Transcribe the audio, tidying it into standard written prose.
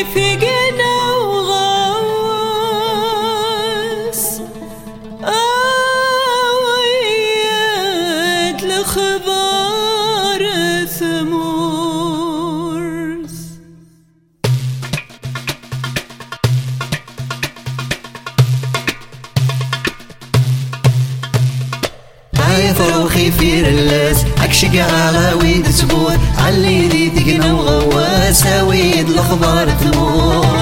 في قنا وغاص ويد لخبار ثمورس هاي فروخي في رلاس عكشق على ويد سبوت علي ذي قنا وغواس ويد لخبار ثمورس